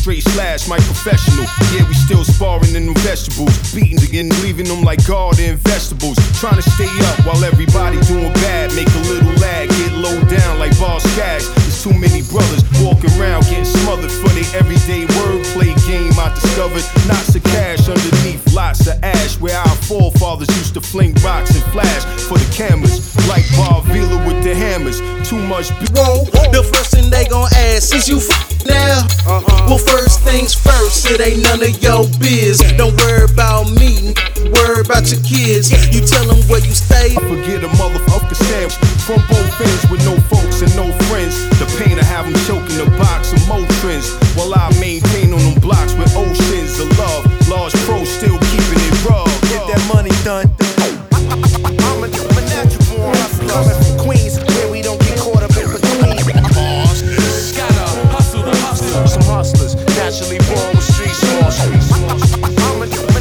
straight slash, my professional. Yeah, we still sparring in them vegetables, beating again, leaving them like garden vegetables. Trying to stay up while everybody doing bad. Make a little lag, get low down like boss cash. There's too many brothers walking around getting smothered for their everyday wordplay game. I discovered knots of cash underneath lots of ash, where our forefathers used to fling rocks and flash for the cameras, like Bob Vila with the hammers. Too much Whoa, the first thing they gon' ask is you now? Well, first things first, it ain't none of your biz. Don't worry about me, worry about your kids. You tell them where you stay. Forget a motherfucker sandwich from both ends with no folks and no friends. The pain of having choking a box of Motrins while I maintain on them blocks with oceans of love. Large pro still keeping it raw. Get that money done.